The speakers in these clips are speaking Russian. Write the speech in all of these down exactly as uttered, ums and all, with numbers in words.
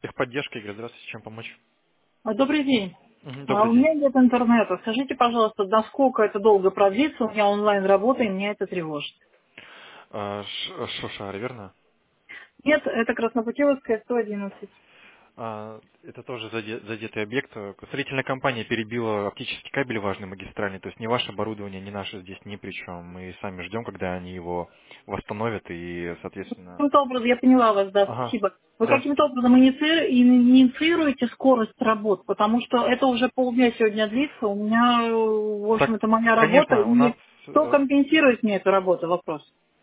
Техподдержка, Игорь, здравствуйте, чем помочь? А, Добрый день. Мгм, А добрый у день. меня нет интернета. Скажите, пожалуйста, насколько это долго продлится? У меня онлайн работа, и меня это тревожит. А, Ш- Шушара, верно? Нет, это Краснопутиловская, сто одиннадцать. А, это тоже заде- задетый объект. Строительная компания перебила оптический кабель важный магистральный, то есть не ваше оборудование, не наше здесь ни при чем. Мы сами ждем, когда они его восстановят и, соответственно... Каким-то образом, я поняла вас, да, Ага, спасибо. Вы да. каким-то образом иници- инициируете скорость работ, потому что это уже полдня сегодня длится. У меня, э, в общем, Так, это моя работа, конечно, у нас... и кто э, компенсирует мне эту работу, вопрос.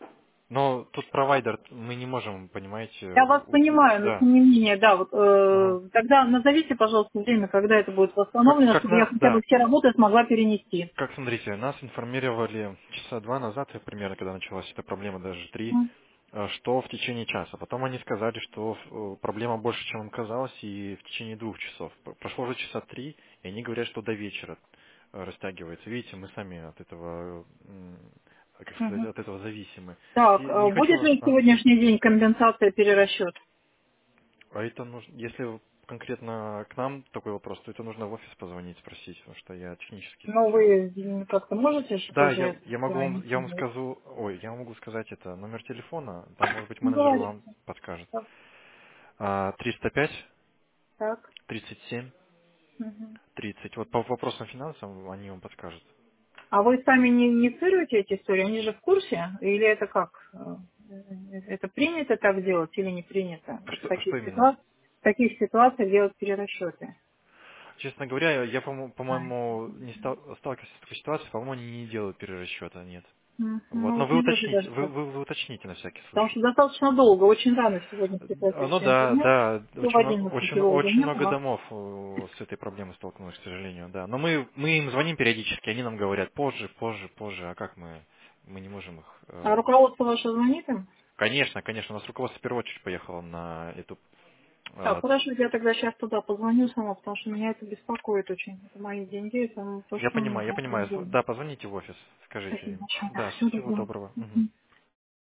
Но тут провайдер, мы не можем, понимаете... Я вас у- у- понимаю, но Да. тем не менее, да, вот Ага. э, тогда назовите, пожалуйста, время, когда это будет Как, восстановлено, как чтобы я на... хотя Да. бы все работы смогла перенести. Как смотрите, нас информировали часа два назад, э, примерно, когда началась эта проблема, даже три, М, э, что в течение часа. Потом они сказали, что э, проблема больше, чем им казалось, и в течение двух часов. П- Прошло уже часа три, и они говорят, что до вечера э, растягивается. Видите, мы сами от этого, м, как сказать, мгм. от этого зависимы. Так, И не э, будет хочу... ли в Ага. сегодняшний день компенсация перерасчет? А это нужно, если конкретно к нам такой вопрос, то это нужно в офис позвонить, спросить, потому что я технически Ну, все. вы м, как-то можете же Да, тоже я, это я могу вам, я вам инициировать? скажу, ой, я вам могу сказать это номер телефона, там, может быть, Ну, менеджер говорите. вам подскажет. Так, А, триста пять, так. тридцать семь, Мгм. тридцать. Вот по вопросам финансам они вам подскажут. А вы сами не инициируете эти истории? Они же в курсе? Или это как? Э, Это принято так делать или не принято? Вот в Что, что таких именно? ситуациях, в таких ситуациях делать перерасчеты? Честно говоря, я, по-мо- А. по-моему, не стал, сталкивался с такой ситуацией, по-моему, они не делают перерасчета, нет. М, Вот, Ну, но вот вы мне тоже уточните, даже вы, так. вы, вы уточните на всякий Потому случай. что достаточно долго, очень рано сегодня А, Ну прекратился да, интернет. да, Все в очень много, одиннадцать очень, его уже очень не много было. домов э, с этой проблемой столкнулось, к сожалению, да. Но мы, мы им звоним периодически, они нам говорят позже, позже, позже, а как мы, мы не можем их... А э, руководство ваше звонит им? Конечно, конечно, у нас руководство в первую очередь поехало на эту... Так, э, хорошо, я тогда сейчас туда позвоню сама, потому что меня это беспокоит очень. Это мои деньги, это то, Я что мне понимаю, я понимаю, нужно. да, позвоните в офис, скажите Спасибо им. большое. Да, Да, всего всего доброго. доброго. Мгм. Мгм.